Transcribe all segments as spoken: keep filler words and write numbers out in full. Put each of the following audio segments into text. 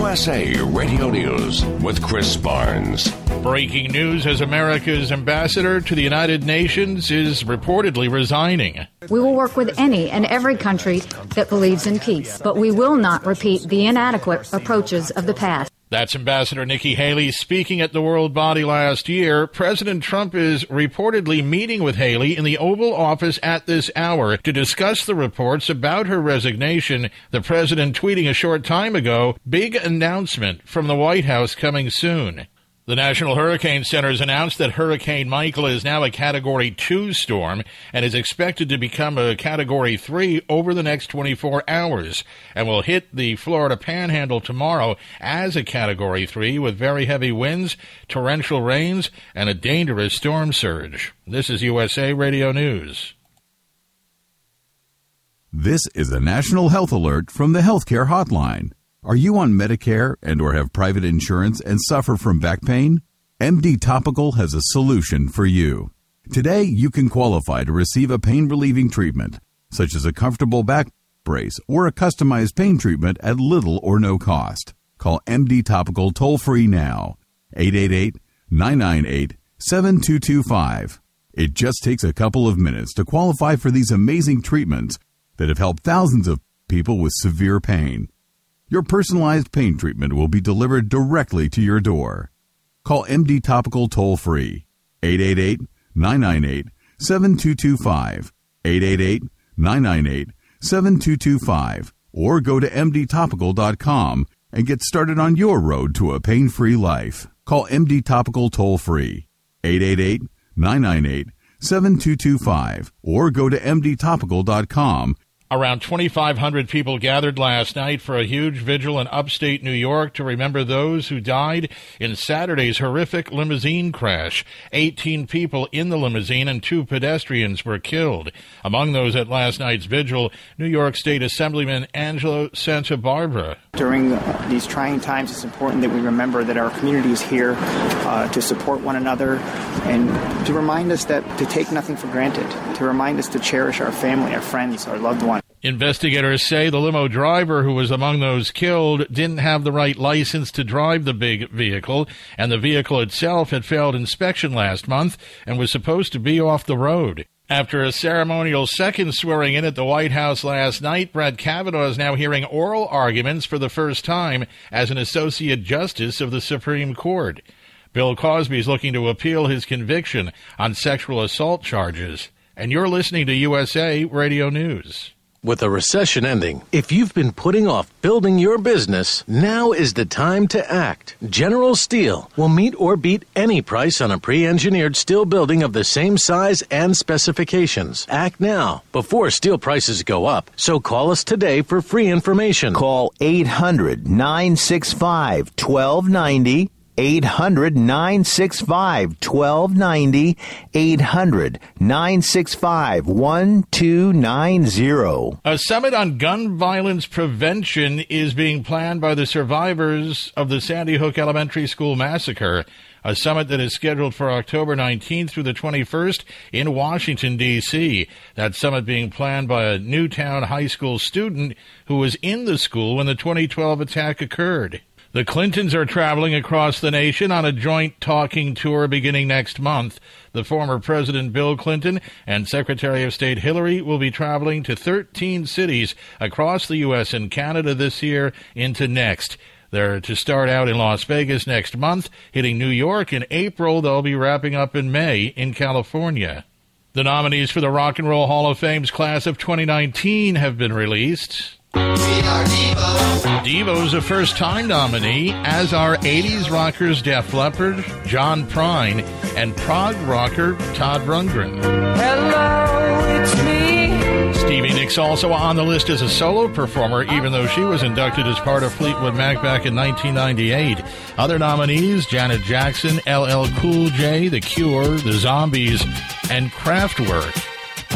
U S A Radio News with Chris Barnes. Breaking news as America's ambassador to the United Nations is reportedly resigning. We will work with any and every country that believes in peace, but we will not repeat the inadequate approaches of the past. That's Ambassador Nikki Haley speaking at the World Body last year. President Trump is reportedly meeting with Haley in the Oval Office at this hour to discuss the reports about her resignation. The president tweeting a short time ago, big announcement from the White House coming soon. The National Hurricane Center has announced that Hurricane Michael is now a Category two storm and is expected to become a Category three over the next twenty-four hours and will hit the Florida Panhandle tomorrow as a Category three with very heavy winds, torrential rains, and a dangerous storm surge. This is U S A Radio News. This is a National Health Alert from the Healthcare Hotline. Are you on Medicare and or have private insurance and suffer from back pain? M D Topical has a solution for you. Today, you can qualify to receive a pain-relieving treatment, such as a comfortable back brace or a customized pain treatment at little or no cost. Call M D Topical toll-free now, eight eight eight, nine nine eight, seven two two five. It just takes a couple of minutes to qualify for these amazing treatments that have helped thousands of people with severe pain. Your personalized pain treatment will be delivered directly to your door. Call M D Topical toll-free, eight eight eight, nine nine eight, seven two two five, eight eight eight, nine nine eight, seven two two five, or go to m d topical dot com and get started on your road to a pain-free life. Call M D Topical toll-free, eight eight eight, nine nine eight, seven two two five, or go to m d topical dot com. Around twenty-five hundred people gathered last night for a huge vigil in upstate New York to remember those who died in Saturday's horrific limousine crash. eighteen people in the limousine and two pedestrians were killed. Among those at last night's vigil, New York State Assemblyman Angelo Santabarbara. During uh, these trying times, it's important that we remember that our community is here uh, to support one another and to remind us that to take nothing for granted, to remind us to cherish our family, our friends, our loved ones. Investigators say the limo driver who was among those killed didn't have the right license to drive the big vehicle, and the vehicle itself had failed inspection last month and was supposed to be off the road. After a ceremonial second swearing in at the White House last night, Brett Kavanaugh is now hearing oral arguments for the first time as an Associate Justice of the Supreme Court. Bill Cosby is looking to appeal his conviction on sexual assault charges. And you're listening to U S A Radio News. With a recession ending, if you've been putting off building your business, now is the time to act. General Steel will meet or beat any price on a pre-engineered steel building of the same size and specifications. Act now, before steel prices go up. So call us today for free information. Call eight hundred, nine six five, one two nine zero. eight hundred, nine six five, one two nine zero. eight hundred, nine six five, one two nine zero. A summit on gun violence prevention is being planned by the survivors of the Sandy Hook Elementary School massacre. A summit that is scheduled for October nineteenth through the twenty-first in Washington, D C That summit being planned by a Newtown High School student who was in the school when the twenty twelve attack occurred. The Clintons are traveling across the nation on a joint talking tour beginning next month. The former President Bill Clinton and Secretary of State Hillary will be traveling to thirteen cities across the U S and Canada this year into next. They're to start out in Las Vegas next month, hitting New York in April. They'll be wrapping up in May in California. The nominees for the Rock and Roll Hall of Fame's class of twenty nineteen have been released. We are Devo. Devo's a first-time nominee, as are eighties rockers Def Leppard, John Prine, and prog rocker Todd Rundgren. Hello, it's me. Stevie Nicks also on the list as a solo performer, even though she was inducted as part of Fleetwood Mac back in nineteen ninety-eight. Other nominees, Janet Jackson, L L Cool J, The Cure, The Zombies, and Kraftwerk.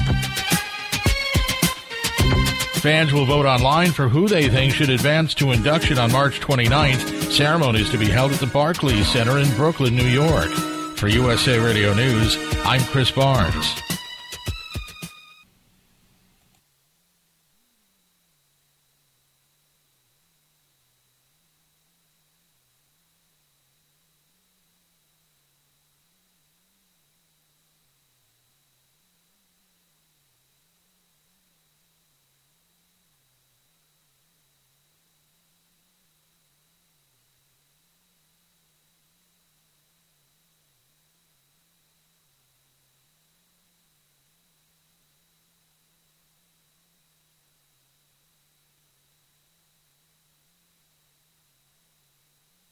Fans will vote online for who they think should advance to induction on March twenty-ninth. Ceremonies to be held at the Barclays Center in Brooklyn, New York. For U S A Radio News, I'm Chris Barnes.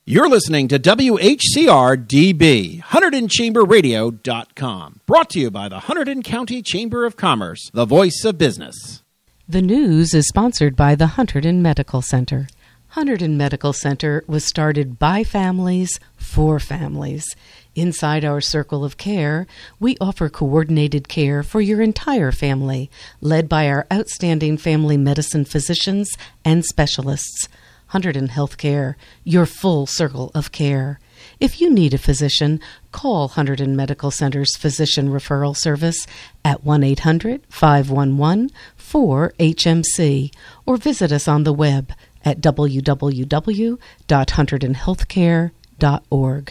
You're listening to W H C R D B, Hunterdon Chamber Radio dot com. Brought to you by the Hunterdon County Chamber of Commerce, the voice of business. The news is sponsored by the Hunterdon Medical Center. Hunterdon Medical Center was started by families for families. Inside our circle of care, we offer coordinated care for your entire family, led by our outstanding family medicine physicians and specialists. Hunterdon Healthcare, your full circle of care. If you need a physician, call Hunterdon Medical Center's Physician Referral Service at one eight hundred, five one one, four H M C or visit us on the web at w w w dot hunterdon healthcare dot org.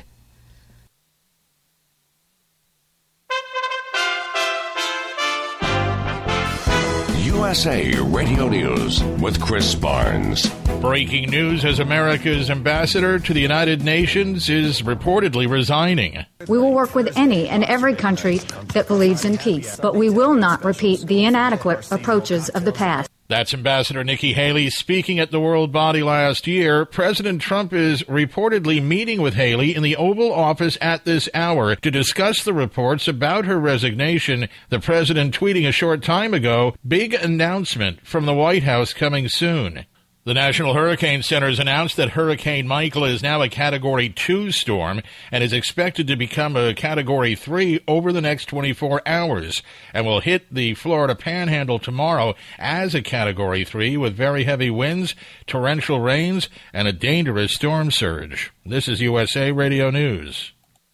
U S A Radio News with Chris Barnes. Breaking news as America's ambassador to the United Nations is reportedly resigning. We will work with any and every country that believes in peace, but we will not repeat the inadequate approaches of the past. That's Ambassador Nikki Haley speaking at the World Body last year. President Trump is reportedly meeting with Haley in the Oval Office at this hour to discuss the reports about her resignation. The president tweeting a short time ago, big announcement from the White House coming soon. The National Hurricane Center has announced that Hurricane Michael is now a Category two storm and is expected to become a Category three over the next twenty-four hours and will hit the Florida Panhandle tomorrow as a Category three with very heavy winds, torrential rains, and a dangerous storm surge. This is U S A Radio News.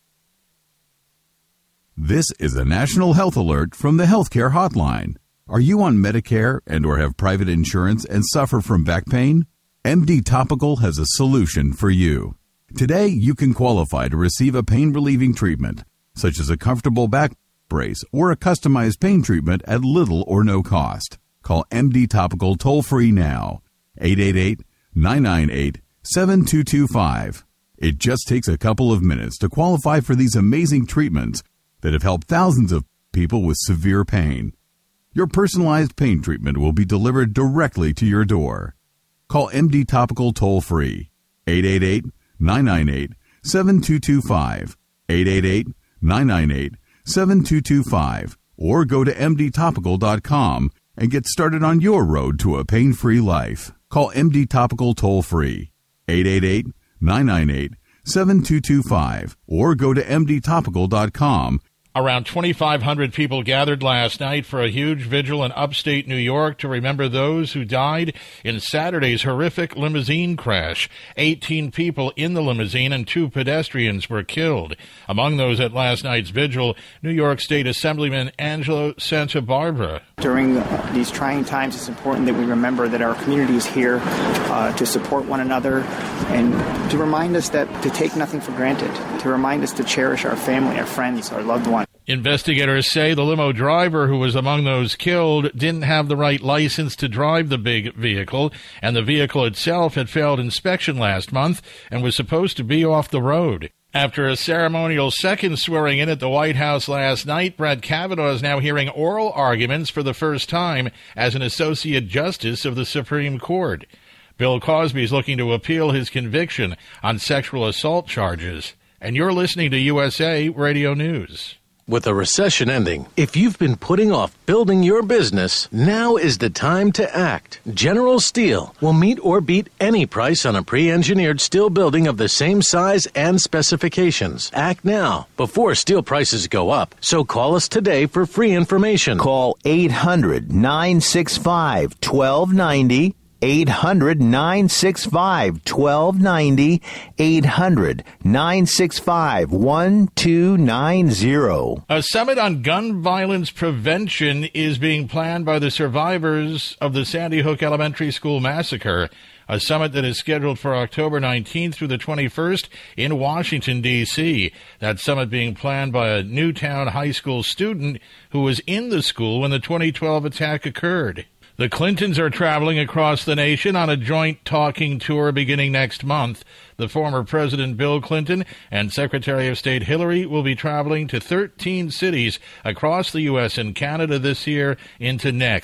This is a National Health Alert from the Healthcare Hotline. Are you on Medicare and or have private insurance and suffer from back pain? M D Topical has a solution for you. Today, you can qualify to receive a pain-relieving treatment, such as a comfortable back brace or a customized pain treatment at little or no cost. Call M D Topical toll-free now, eight eight eight, nine nine eight, seven two two five. It just takes a couple of minutes to qualify for these amazing treatments that have helped thousands of people with severe pain. Your personalized pain treatment will be delivered directly to your door. Call M D Topical toll-free, eight eight eight, nine nine eight, seven two two five, eight eight eight, nine nine eight, seven two two five, or go to m d topical dot com and get started on your road to a pain-free life. Call M D Topical toll-free, eight eight eight, nine nine eight, seven two two five, or go to m d topical dot com. Around twenty-five hundred people gathered last night for a huge vigil in upstate New York to remember those who died in Saturday's horrific limousine crash. eighteen people in the limousine and two pedestrians were killed. Among those at last night's vigil, New York State Assemblyman Angelo Santabarbara. During uh, these trying times, it's important that we remember that our community is here uh, to support one another and to remind us that to take nothing for granted, to remind us to cherish our family, our friends, our loved ones. Investigators say the limo driver who was among those killed didn't have the right license to drive the big vehicle, and the vehicle itself had failed inspection last month and was supposed to be off the road. After a ceremonial second swearing in at the White House last night, Brett Kavanaugh is now hearing oral arguments for the first time as an Associate Justice of the Supreme Court. Bill Cosby is looking to appeal his conviction on sexual assault charges. And you're listening to U S A Radio News. With a recession ending, if you've been putting off building your business, now is the time to act. General Steel will meet or beat any price on a pre-engineered steel building of the same size and specifications. Act now, before steel prices go up. So call us today for free information. Call eight hundred, nine six five, one two nine zero. eight hundred, nine six five, one two nine zero. eight hundred, nine six five, one two nine zero. A summit on gun violence prevention is being planned by the survivors of the Sandy Hook Elementary School massacre. A summit that is scheduled for October nineteenth through the twenty-first in Washington, D C That summit being planned by a Newtown High School student who was in the school when the twenty twelve attack occurred. The Clintons are traveling across the nation on a joint talking tour beginning next month. The former President Bill Clinton and Secretary of State Hillary will be traveling to thirteen cities across the U S and Canada this year into next.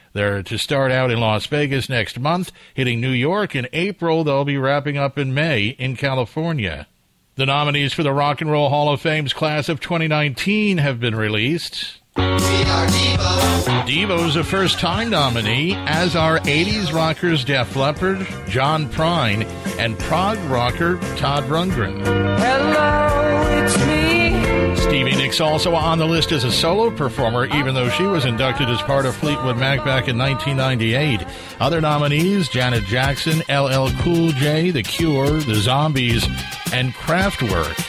They're to start out in Las Vegas next month, hitting New York in April. They'll be wrapping up in May in California. The nominees for the Rock and Roll Hall of Fame's class of twenty nineteen have been released. We are Devo. Devo's a first-time nominee, as are eighties rockers Def Leppard, John Prine, and prog rocker Todd Rundgren. Hello, it's me. Stevie Nicks also on the list as a solo performer, even though she was inducted as part of Fleetwood Mac back in nineteen ninety-eight. Other nominees, Janet Jackson, L L Cool J, The Cure, The Zombies, and Kraftwerk.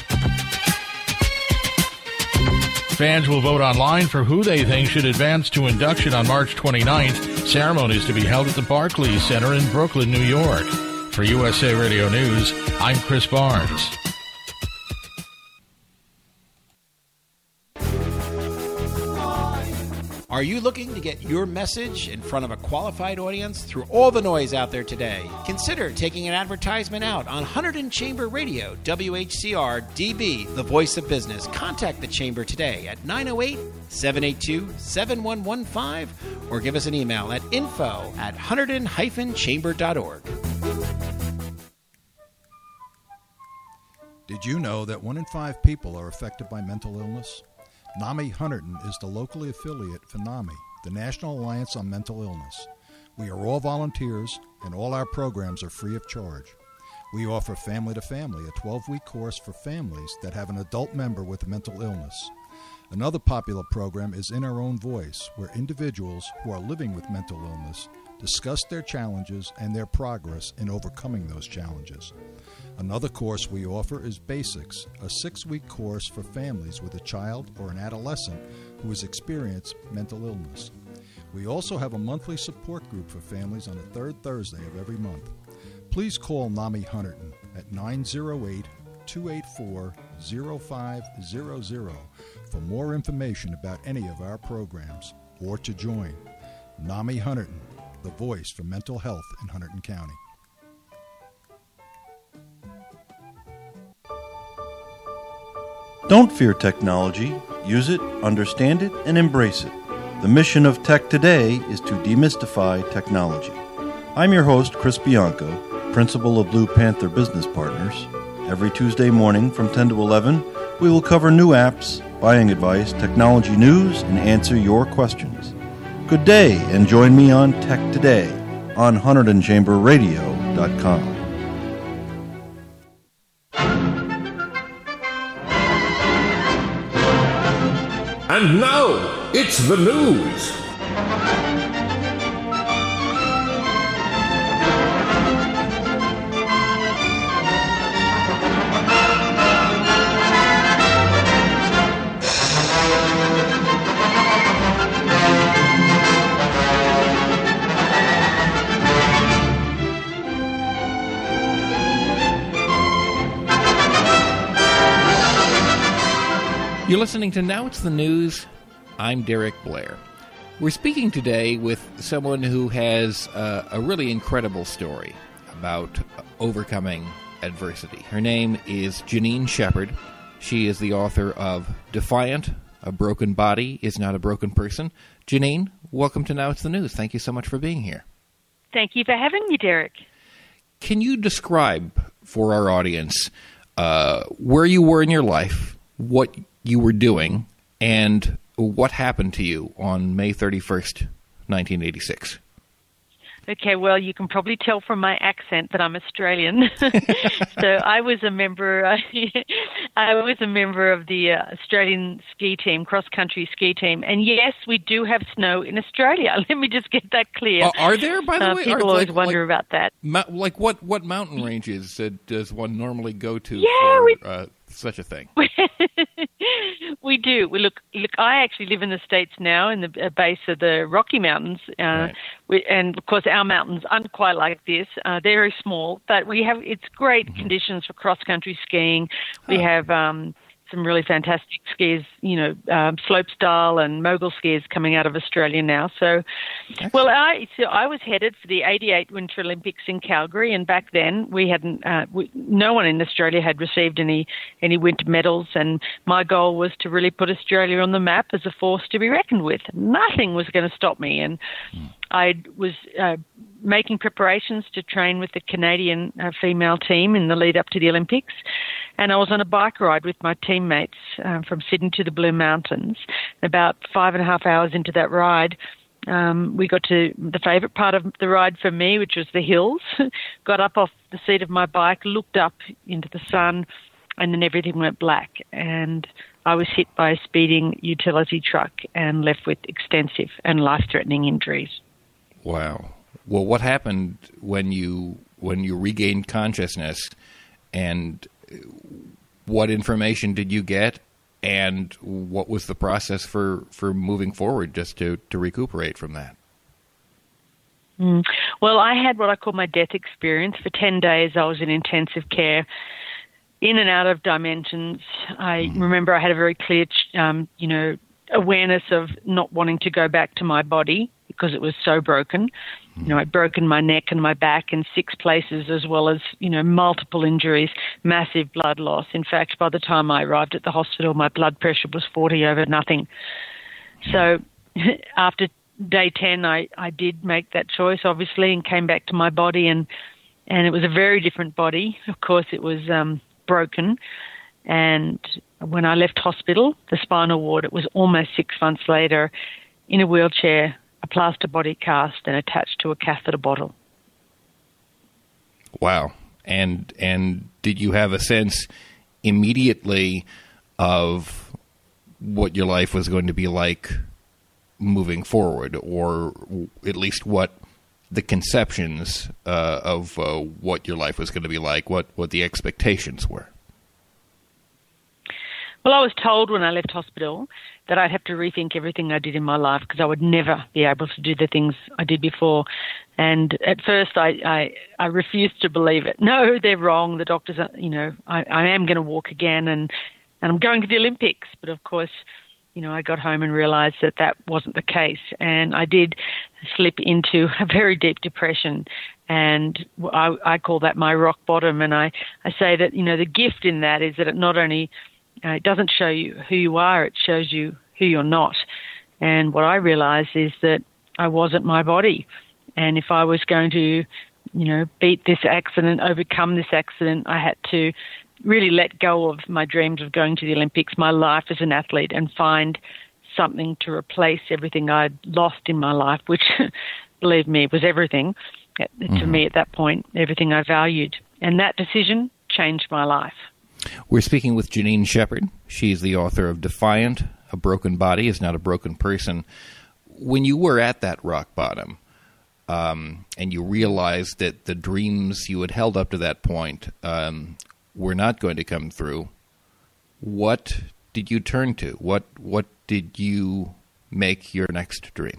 Fans will vote online for who they think should advance to induction on March twenty-ninth. Ceremonies to be held at the Barclays Center in Brooklyn, New York. For U S A Radio News, I'm Chris Barnes. Are you looking to get your message in front of a qualified audience through all the noise out there today? Consider taking an advertisement out on Hunterdon Chamber Radio, W H C R D B, the voice of business. Contact the Chamber today at nine oh eight, seven eight two, seven one one five or give us an email at info at hunterdon dash chamber dot org. Did you know that one in five people are affected by mental illness? NAMI Hunterdon is the locally affiliate for NAMI, the National Alliance on Mental Illness. We are all volunteers, and all our programs are free of charge. We offer Family to Family, a twelve-week course for families that have an adult member with a mental illness. Another popular program is In Our Own Voice, where individuals who are living with mental illness discuss their challenges and their progress in overcoming those challenges. Another course we offer is Basics, a six-week course for families with a child or an adolescent who has experienced mental illness. We also have a monthly support group for families on the third Thursday of every month. Please call NAMI Hunterdon at nine oh eight, two eight four, oh five hundred for more information about any of our programs or to join. NAMI Hunterdon, the voice for mental health in Hunterdon County. Don't fear technology. Use it, understand it, and embrace it. The mission of Tech Today is to demystify technology. I'm your host, Chris Bianco, principal of Blue Panther Business Partners. Every Tuesday morning from ten to eleven, we will cover new apps, buying advice, technology news, and answer your questions. Good day, and join me on Tech Today on hunterdon chamber radio dot com. And now, it's the news. You're listening to Now It's the News. I'm Derek Blair. We're speaking today with someone who has uh, a really incredible story about overcoming adversity. Her name is Janine Shepherd. She is the author of Defiant, A Broken Body is Not a Broken Person. Janine, welcome to Now It's the News. Thank you so much for being here. Thank you for having me, Derek. Can you describe for our audience uh, where you were in your life, what you were doing, and what happened to you on May thirty-first, nineteen eighty-six? Okay, well, you can probably tell from my accent that I'm Australian. So I was a member. Uh, I was a member of the uh, Australian ski team, cross-country ski team, and yes, we do have snow in Australia. Let me just get that clear. Uh, are there, by the uh, way? People are, always like, wonder like, about that. Ma- like what? What mountain ranges uh, does one normally go to yeah, for we- uh, such a thing? We do. We look. Look. I actually live in the States now, in the base of the Rocky Mountains, uh, right. we, and of course our mountains aren't quite like this. Uh, they're very small, but we have. It's great mm-hmm. conditions for cross country skiing. We huh. have um, some really fantastic skiers, you know, um, slopestyle and mogul skiers coming out of Australia now. So, well, I so I was headed for the eighty-eight Winter Olympics in Calgary, and back then we hadn't, uh, we, no one in Australia had received any any winter medals, and my goal was to really put Australia on the map as a force to be reckoned with. Nothing was going to stop me, and I was uh, making preparations to train with the Canadian uh, female team in the lead up to the Olympics. And I was on a bike ride with my teammates uh, from Sydney to the Blue Mountains. About five and a half hours into that ride, um, we got to the favourite part of the ride for me, which was the hills. Got up off the seat of my bike, looked up into the sun, and then everything went black. And I was hit by a speeding utility truck and left with extensive and life-threatening injuries. Wow. Well, what happened when you when you regained consciousness, and what information did you get, and what was the process for, for moving forward just to, to recuperate from that? Mm. Well, I had what I call my death experience. For ten days, I was in intensive care, in and out of dimensions. I mm. remember I had a very clear, um, you know, awareness of not wanting to go back to my body because it was so broken. You know, I'd broken my neck and my back in six places, as well as, you know, multiple injuries, massive blood loss. In fact, by the time I arrived at the hospital, my blood pressure was forty over nothing. So after day ten, I, I did make that choice, obviously, and came back to my body, and, and it was a very different body. Of course, it was um, broken. And when I left hospital, the spinal ward, it was almost six months later, in a wheelchair, a plaster body cast, and attached to a catheter bottle. Wow. And and did you have a sense immediately of what your life was going to be like moving forward, or at least what the conceptions uh, of uh, what your life was going to be like, what, what the expectations were? Well, I was told when I left hospital that I'd have to rethink everything I did in my life because I would never be able to do the things I did before. And at first, I, I, I refused to believe it. No, they're wrong. The doctors, are, you know, I, I am going to walk again, and, and I'm going to the Olympics. But of course, you know, I got home and realized that that wasn't the case. And I did slip into a very deep depression. And I, I call that my rock bottom. And I, I say that, you know, the gift in that is that it not only Uh, it doesn't show you who you are, it shows you who you're not. And what I realized is that I wasn't my body. And if I was going to, you know, beat this accident, overcome this accident, I had to really let go of my dreams of going to the Olympics, my life as an athlete, and find something to replace everything I'd lost in my life, which, believe me, was everything. Mm-hmm. To me at that point, everything I valued. And that decision changed my life. We're speaking with Janine Shepherd. She's the author of Defiant, A Broken Body is Not a Broken Person. When you were at that rock bottom, um, and you realized that the dreams you had held up to that point um, were not going to come through, what did you turn to? What what did you make your next dream?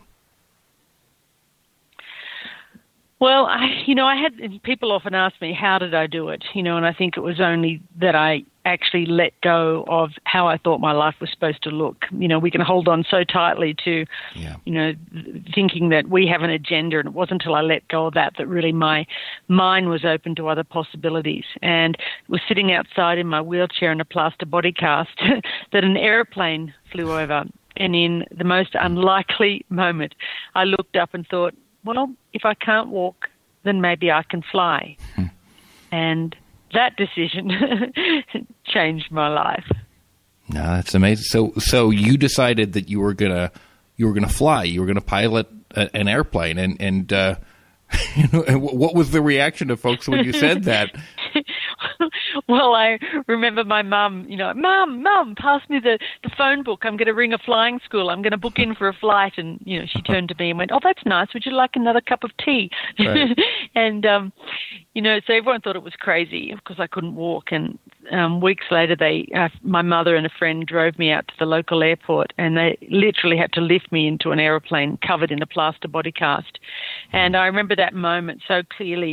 Well, I, you know, I had people often ask me, how did I do it? You know, and I think it was only that I actually let go of how I thought my life was supposed to look. You know, we can hold on so tightly to, yeah. you know, thinking that we have an agenda, and it wasn't until I let go of that that really my mind was open to other possibilities. And it was sitting outside in my wheelchair in a plaster body cast that an airplane flew over. And in the most unlikely moment, I looked up and thought, well, if I can't walk, then maybe I can fly. Hmm. And that decision changed my life. No, that's amazing. So, so you decided that you were gonna, you were gonna fly. You were gonna pilot a, an airplane, and and uh, you know, what was the reaction of folks when you said that? Well, I remember my mum, you know, Mum, Mum, pass me the, the phone book. I'm going to ring a flying school. I'm going to book in for a flight. And, you know, she turned to me and went, oh, that's nice. Would you like another cup of tea? Right. And, um, you know, so everyone thought it was crazy because I couldn't walk. And um, weeks later, they, uh, my mother and a friend drove me out to the local airport, and they literally had to lift me into an aeroplane covered in a plaster body cast. And I remember that moment so clearly.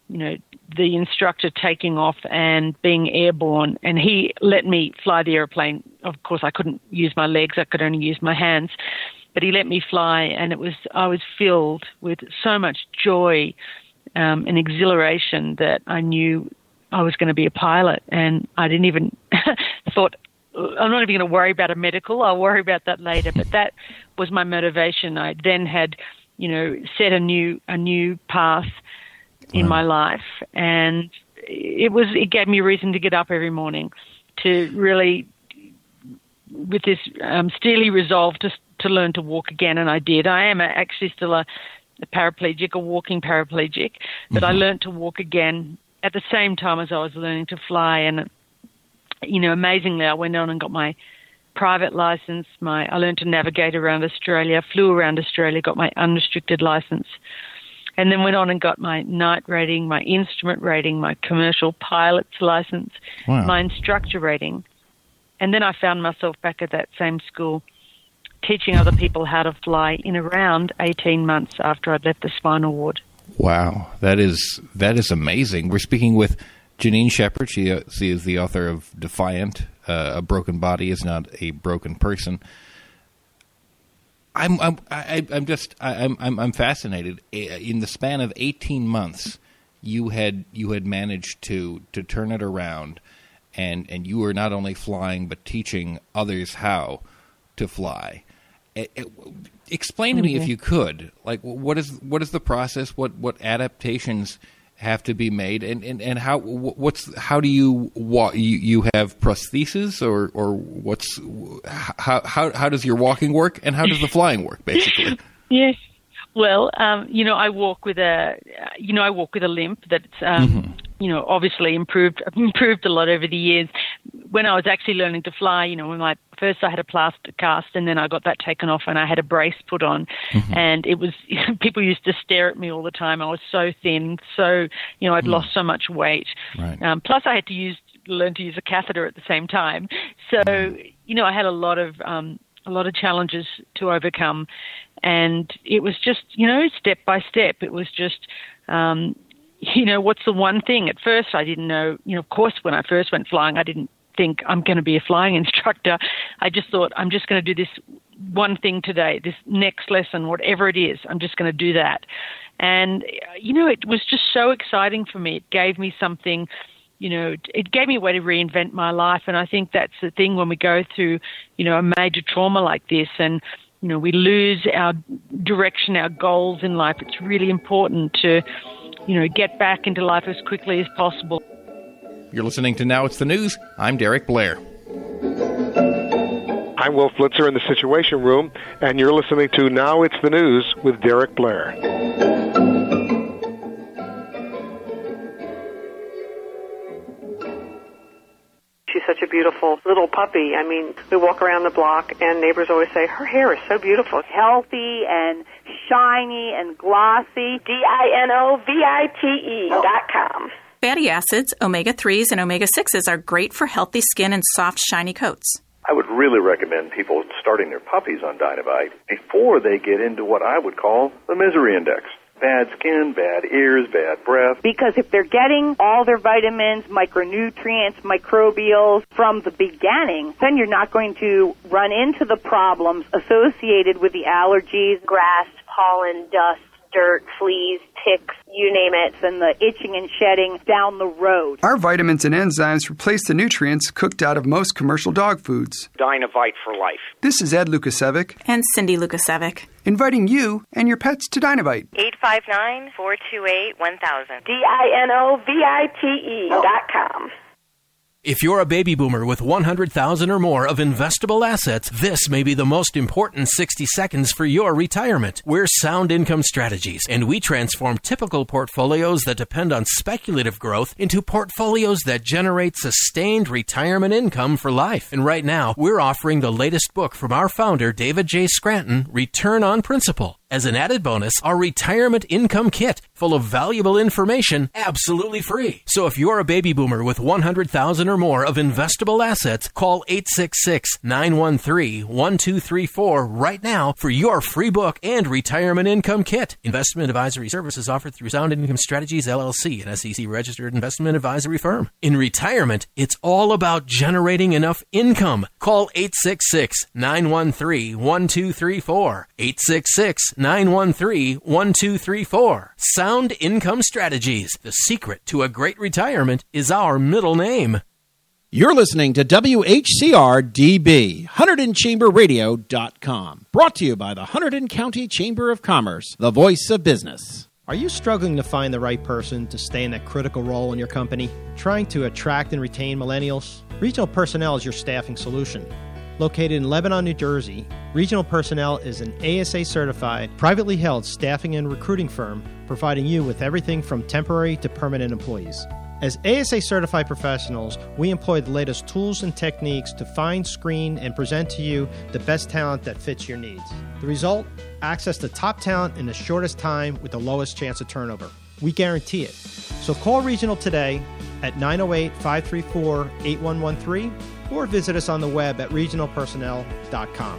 you know, the instructor taking off and being airborne, and he let me fly the airplane. Of course, I couldn't use my legs; I could only use my hands. But he let me fly, and it was I was filled with so much joy um, and exhilaration that I knew I was going to be a pilot, and I didn't even thought. I'm not even going to worry about a medical. I'll worry about that later. But that was my motivation. I then had, you know, set a new a new path in wow. my life, and it was it gave me a reason to get up every morning, to really, with this um, steely resolve to to learn to walk again, and I did. I am actually still a, a paraplegic, a walking paraplegic, but mm-hmm. I learned to walk again at the same time as I was learning to fly. And you know, amazingly, I went on and got my private license. My I learned to navigate around Australia, flew around Australia, got my unrestricted license, and then went on and got my night rating, my instrument rating, my commercial pilot's license, wow. my instructor rating. And then I found myself back at that same school teaching other people how to fly in around eighteen months after I'd left the spinal ward. Wow, that is that is amazing. We're speaking with Janine Shepherd. She, uh, she is the author of Defiant, uh, A Broken Body is Not a Broken Person. I'm I'm I, I'm just I'm I'm I'm fascinated. In the span of eighteen months, you had you had managed to, to turn it around, and, and you were not only flying but teaching others how to fly. It, it, explain to me, mm-hmm. if you could, like what is what is the process? What what adaptations have to be made, and, and, and how what's how do you walk? You, you have prostheses, or or what's how how how does your walking work, and how does the flying work, basically? Yes, well, um, you know, I walk with a you know I walk with a limp that's um, mm-hmm. you know obviously improved improved a lot over the years. When I was actually learning to fly, you know, when my first I had a plaster cast, and then I got that taken off, and I had a brace put on, mm-hmm. and it was people used to stare at me all the time. I was so thin, so you know, I'd mm. lost so much weight. Right. Um, plus, I had to use learn to use a catheter at the same time. So mm. you know, I had a lot of um, a lot of challenges to overcome, and it was just you know step by step. It was just. Um, you know, what's the one thing? At first, I didn't know. You know, of course, when I first went flying, I didn't think I'm going to be a flying instructor. I just thought I'm just going to do this one thing today, this next lesson, whatever it is, I'm just going to do that. And, you know, it was just so exciting for me. It gave me something, you know, it gave me a way to reinvent my life. And I think that's the thing when we go through, you know, a major trauma like this and, you know, we lose our direction, our goals in life. It's really important to, you know, get back into life as quickly as possible. You're listening to Now It's the News. I'm Derek Blair. I'm Will Flitzer in the Situation Room, and you're listening to Now It's the News with Derek Blair. She's such a beautiful little puppy. I mean, we walk around the block, and neighbors always say, her hair is so beautiful. Healthy and shiny and glossy. D I N O V I T E dot com. Fatty acids, omega threes, and omega sixes are great for healthy skin and soft, shiny coats. I would really recommend people starting their puppies on Dynavite before they get into what I would call the misery index. Bad skin, bad ears, bad breath. Because if they're getting all their vitamins, micronutrients, microbials from the beginning, then you're not going to run into the problems associated with the allergies, grass, pollen, dust, dirt, fleas, ticks, you name it, and the itching and shedding down the road. Our vitamins and enzymes replace the nutrients cooked out of most commercial dog foods. Dynavite for life. This is Ed Lukasevic and Cindy Lukasevic, inviting you and your pets to Dynavite. eight five nine, four two eight, one thousand. D I N O V I T E dot com. If you're a baby boomer with one hundred thousand dollars or more of investable assets, this may be the most important sixty seconds for your retirement. We're Sound Income Strategies, and we transform typical portfolios that depend on speculative growth into portfolios that generate sustained retirement income for life. And right now, we're offering the latest book from our founder, David J. Scranton, Return on Principle. As an added bonus, our Retirement Income Kit full of valuable information, absolutely free. So if you're a baby boomer with one hundred thousand dollars or more of investable assets, call eight six six, nine one three, one two three four right now for your free book and retirement income kit. Investment advisory services offered through Sound Income Strategies, L L C, an S E C-registered investment advisory firm. In retirement, it's all about generating enough income. Call eight six six, nine one three, one two three four. eight six six, nine one three, one two three four. Sound Income Strategies. The secret to a great retirement is our middle name. You're listening to W H C R D B, Hunterdon Chamber Radio dot com. Brought to you by the Hunterdon County Chamber of Commerce, the voice of business. Are you struggling to find the right person to stay in that critical role in your company? Trying to attract and retain millennials? Regional Personnel is your staffing solution. Located in Lebanon, New Jersey, Regional Personnel is an A S A-certified, privately held staffing and recruiting firm providing you with everything from temporary to permanent employees. As A S A-certified professionals, we employ the latest tools and techniques to find, screen, and present to you the best talent that fits your needs. The result? Access to top talent in the shortest time with the lowest chance of turnover. We guarantee it. So call Regional today at nine oh eight, five three four, eight one one three or visit us on the web at regional personnel dot com.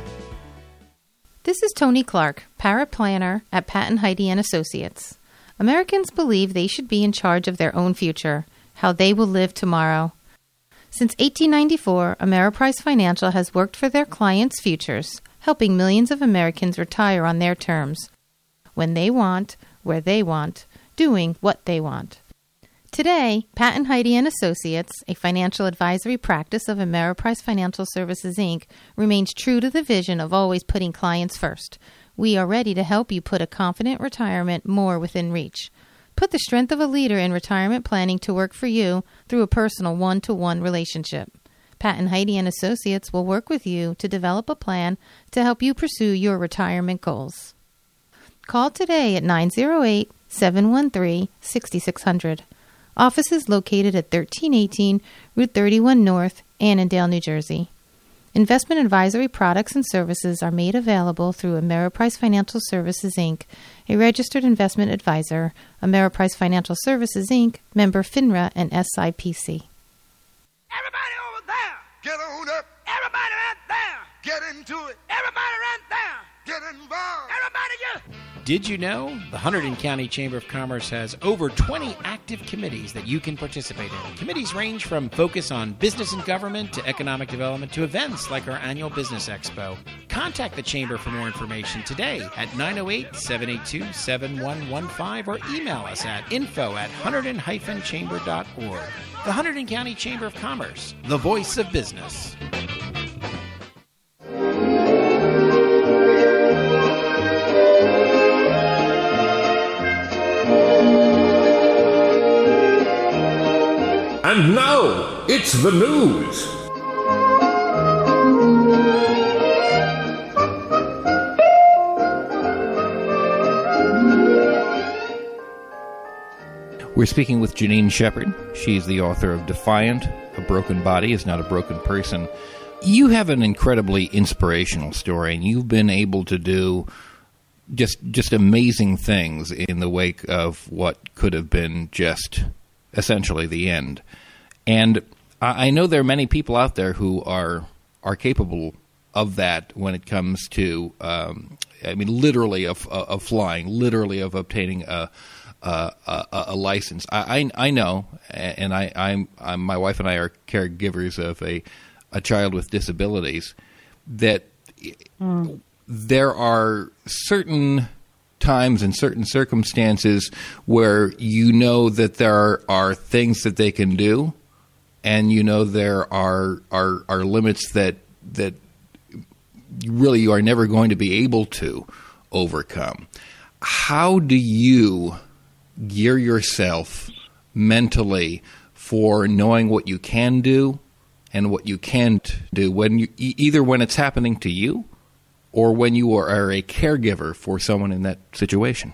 This is Tony Clark, paraplanner at Patton Heidi and Associates. Americans believe they should be in charge of their own future, how they will live tomorrow. Since eighteen ninety-four, Ameriprise Financial has worked for their clients' futures, helping millions of Americans retire on their terms, when they want, where they want, doing what they want. Today, Patton Heidi and Associates, a financial advisory practice of Ameriprise Financial Services, Incorporated, remains true to the vision of always putting clients first. We are ready to help you put a confident retirement more within reach. Put the strength of a leader in retirement planning to work for you through a personal one-to-one relationship. Patton Heidi and Associates will work with you to develop a plan to help you pursue your retirement goals. Call today at nine oh eight, seven one three, six six zero zero. Office is located at thirteen eighteen Route thirty-one North, Annandale, New Jersey. Investment advisory products and services are made available through Ameriprise Financial Services, Incorporated, a registered investment advisor, Ameriprise Financial Services, Incorporated, member FINRA and S I P C. Get on up. Everybody right there. Get into it. Everybody right there. Get involved. Everybody get. Did you know the Hunterdon County Chamber of Commerce has over twenty active committees that you can participate in? Committees range from focus on business and government to economic development to events like our annual Business Expo. Contact the Chamber for more information today at nine oh eight, seven eight two, seven one one five or email us at info at hunterdon dash chamber dot org. The Hunterdon County Chamber of Commerce, the voice of business. And now, it's the news. We're speaking with Janine Shepard. She's the author of Defiant, A Broken Body is Not a Broken Person. You have an incredibly inspirational story, and you've been able to do just just amazing things in the wake of what could have been just essentially the end. And I know there are many people out there who are are capable of that when it comes to, um, I mean, literally of, of flying, literally of obtaining a a, a, a license. I, I I know, and I I'm, I'm my wife and I are caregivers of a a child with disabilities. That mm. there are certain times and certain circumstances where you know that there are, are things that they can do, and you know there are are, are limits that that really you are never going to be able to overcome. How do you gear yourself mentally for knowing what you can do and what you can't do when you either when it's happening to you or when you are a caregiver for someone in that situation?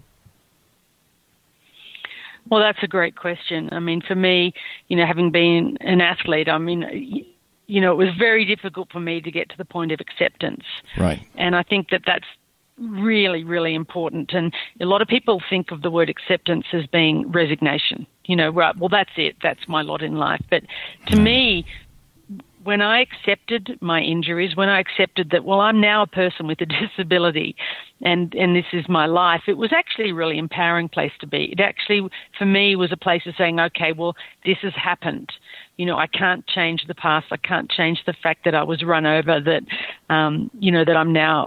Well, that's a great question. I mean, for me, you know, having been an athlete, I mean, you know, it was very difficult for me to get to the point of acceptance. Right. And I think that that's really, really important. And a lot of people think of the word acceptance as being resignation. You know, right, well, that's it. That's my lot in life. But to me, when I accepted my injuries, when I accepted that, well, I'm now a person with a disability and, and this is my life, it was actually a really empowering place to be. It actually, for me, was a place of saying, okay, well, this has happened. You know, I can't change the past. I can't change the fact that I was run over, that, um, you know, that I'm now,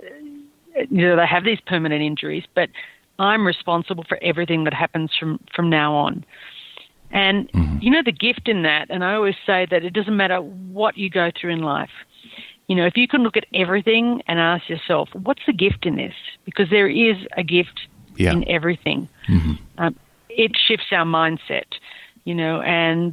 uh, you know, that I have these permanent injuries, but I'm responsible for everything that happens from, from now on. And, mm-hmm. you know, the gift in that, and I always say that it doesn't matter what you go through in life. You know, if you can look at everything and ask yourself, what's the gift in this? Because there is a gift yeah. in everything. Mm-hmm. Um, it shifts our mindset, you know, and,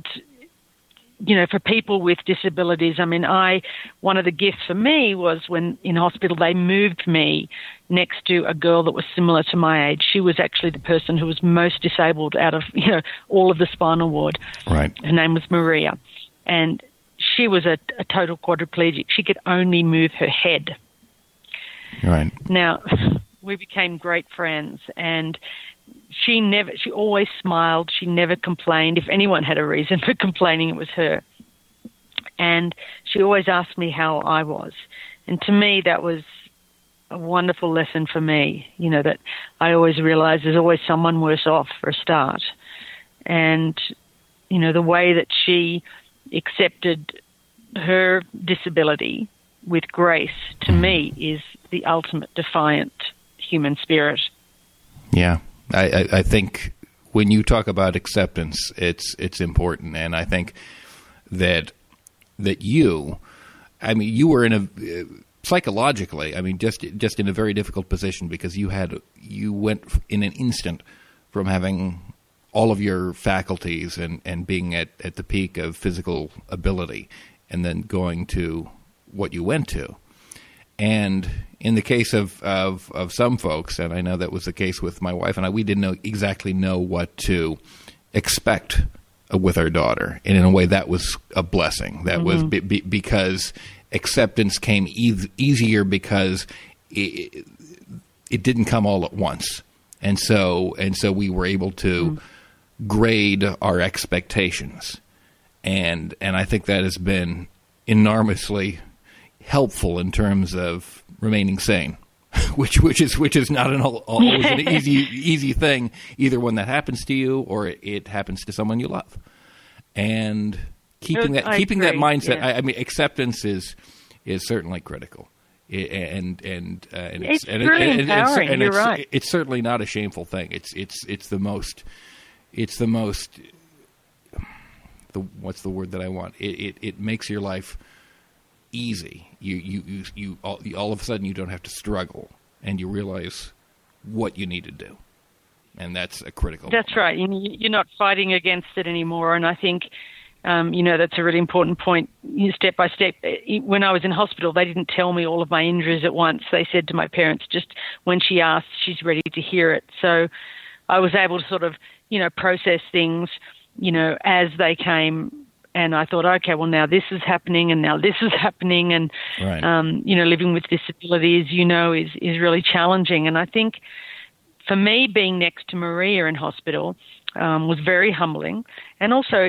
you know, for people with disabilities, I mean, I, one of the gifts for me was when in hospital they moved me next to a girl that was similar to my age. She was actually the person who was most disabled out of, you know, all of the spinal ward. Right. Her name was Maria. And she was a, a total quadriplegic. She could only move her head. Right. Now, we became great friends, and she never, she always smiled. She never complained. If anyone had a reason for complaining, it was her. And she always asked me how I was. And to me, that was a wonderful lesson for me, you know, that I always realized there's always someone worse off for a start. And, you know, the way that she accepted her disability with grace, to me, is the ultimate defiant human spirit. Yeah. I, I, I think when you talk about acceptance, it's it's important. And I think that that you, I mean, you were in a... Uh, psychologically, I mean, just just in a very difficult position because you had you went in an instant from having all of your faculties and, and being at, at the peak of physical ability and then going to what you went to. And in the case of, of, of some folks, and I know that was the case with my wife and I, we didn't know exactly know what to expect with our daughter. And in a way, that was a blessing. That mm-hmm. was be, be, because acceptance came e- easier because it, it didn't come all at once. And so and so we were able to mm. grade our expectations. And and I think that has been enormously helpful in terms of remaining sane, which which is which is not an, always an easy easy thing, either when that happens to you or it, it happens to someone you love. And keeping that I keeping agree, that mindset, yeah. I, I mean, acceptance is is certainly critical. And and uh, and it's, it's, and really it, empowering. And it's, and You're it's, right. It's certainly not a shameful thing. It's it's it's the most it's the most the what's the word that I want? It it, it makes your life easy. You you you, you all, all of a sudden you don't have to struggle, and you realize what you need to do, and that's a critical. That's right. You're not fighting against it anymore, and I think. Um, you know, that's a really important point. You step by step. When I was in hospital, they didn't tell me all of my injuries at once. They said to my parents, just when she asked, she's ready to hear it. So I was able to sort of, you know, process things, you know, as they came. And I thought, okay, well, now this is happening and now this is happening. And, right. um, you know, living with disability, as you know, is, is really challenging. And I think for me, being next to Maria in hospital, Um, was very humbling. And also,